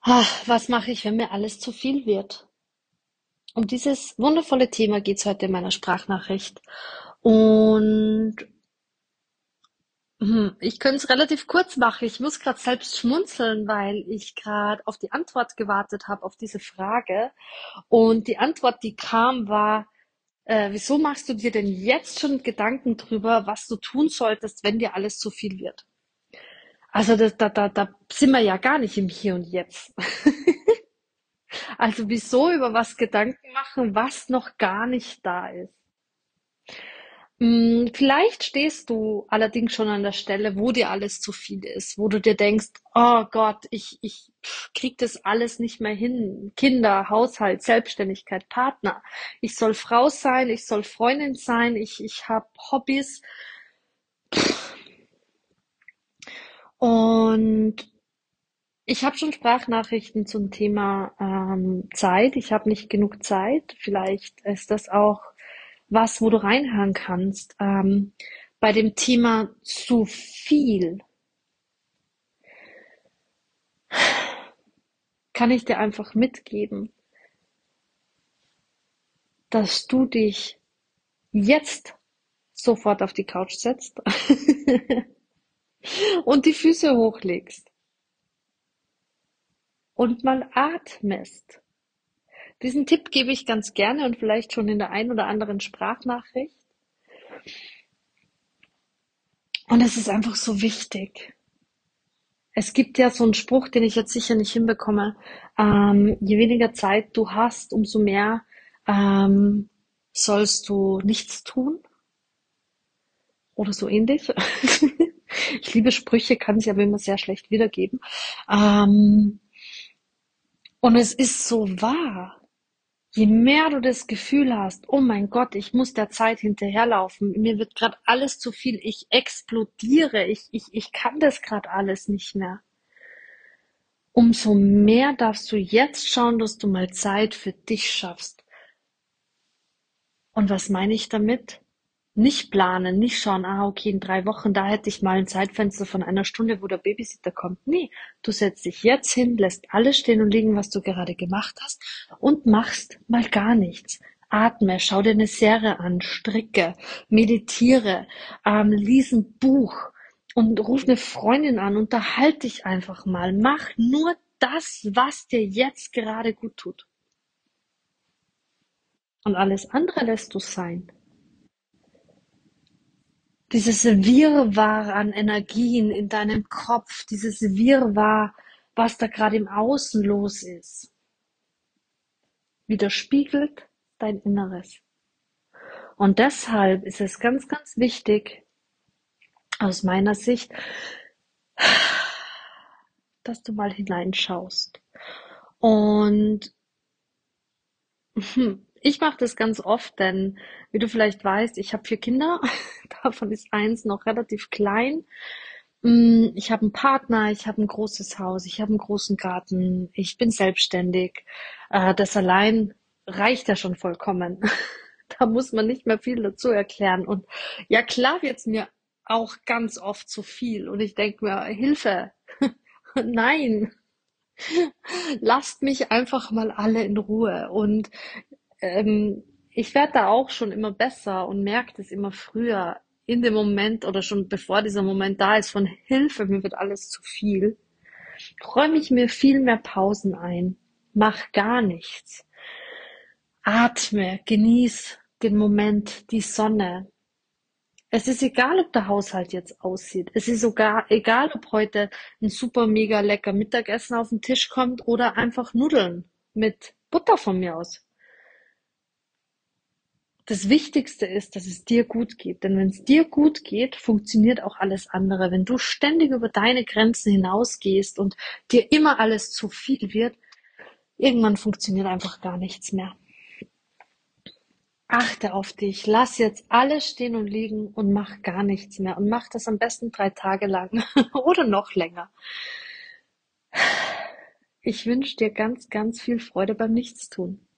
Was mache ich, wenn mir alles zu viel wird? Um dieses wundervolle Thema geht es heute in meiner Sprachnachricht. Und ich könnte es relativ kurz machen. Ich muss gerade selbst schmunzeln, weil ich gerade auf die Antwort gewartet habe auf diese Frage. Und die Antwort, die kam, war, wieso machst du dir denn jetzt schon Gedanken drüber, was du tun solltest, wenn dir alles zu viel wird? Also da sind wir ja gar nicht im Hier und Jetzt. Also wieso über was Gedanken machen, was noch gar nicht da ist? Vielleicht stehst du allerdings schon an der Stelle, wo dir alles zu viel ist, wo du dir denkst, oh Gott, ich krieg das alles nicht mehr hin. Kinder, Haushalt, Selbstständigkeit, Partner. Ich soll Frau sein, ich soll Freundin sein, ich habe Hobbys. Und ich habe schon Sprachnachrichten zum Thema Zeit. Ich habe nicht genug Zeit. Vielleicht ist das auch was, wo du reinhören kannst. Bei dem Thema zu viel kann ich dir einfach mitgeben, dass du dich jetzt sofort auf die Couch setzt und die Füße hochlegst und mal atmest. Diesen Tipp gebe ich ganz gerne und vielleicht schon in der ein oder anderen Sprachnachricht. Und es ist einfach so wichtig. Es gibt ja so einen Spruch, den ich jetzt sicher nicht hinbekomme. Je weniger Zeit du hast, umso mehr ähm, sollst du nichts tun oder so ähnlich. Ich liebe Sprüche, kann sie aber immer sehr schlecht wiedergeben. Ähm, und es ist so wahr. Je mehr du das Gefühl hast, oh mein Gott, ich muss der Zeit hinterherlaufen, mir wird gerade alles zu viel, ich explodiere, ich kann das gerade alles nicht mehr. Umso mehr darfst du jetzt schauen, dass du mal Zeit für dich schaffst. Und was meine ich damit? Nicht planen, nicht schauen, okay, in 3 Wochen, da hätte ich mal ein Zeitfenster von einer Stunde, wo der Babysitter kommt. Nee, du setzt dich jetzt hin, lässt alles stehen und liegen, was du gerade gemacht hast und machst mal gar nichts. Atme, schau dir eine Serie an, stricke, meditiere, lies ein Buch und ruf eine Freundin an, unterhalte dich einfach mal. Mach nur das, was dir jetzt gerade gut tut. Und alles andere lässt du sein. Dieses Wirrwarr an Energien in deinem Kopf, dieses Wirrwarr, was da gerade im Außen los ist, widerspiegelt dein Inneres. Und deshalb ist es ganz, ganz wichtig, aus meiner Sicht, dass du mal hineinschaust. Und ich mache das ganz oft, denn wie du vielleicht weißt, ich habe 4 Kinder, davon ist eins noch relativ klein. Ich habe einen Partner, ich habe ein großes Haus, ich habe einen großen Garten, ich bin selbstständig. Das allein reicht ja schon vollkommen. Da muss man nicht mehr viel dazu erklären. Und ja, klar wird's mir auch ganz oft zu viel. Und ich denke mir, Hilfe, nein, lasst mich einfach mal alle in Ruhe. Und ich werde da auch schon immer besser und merke das immer früher in dem Moment oder schon bevor dieser Moment da ist von Hilfe, mir wird alles zu viel, räume ich mir viel mehr Pausen ein, mach gar nichts, atme, genieß den Moment, die Sonne. Es ist egal, ob der Haushalt jetzt aussieht. Es ist sogar egal, ob heute ein super mega lecker Mittagessen auf den Tisch kommt oder einfach Nudeln mit Butter von mir aus. Das Wichtigste ist, dass es dir gut geht. Denn wenn es dir gut geht, funktioniert auch alles andere. Wenn du ständig über deine Grenzen hinausgehst und dir immer alles zu viel wird, irgendwann funktioniert einfach gar nichts mehr. Achte auf dich, lass jetzt alles stehen und liegen und mach gar nichts mehr. Und mach das am besten 3 Tage lang oder noch länger. Ich wünsche dir ganz, ganz viel Freude beim Nichtstun.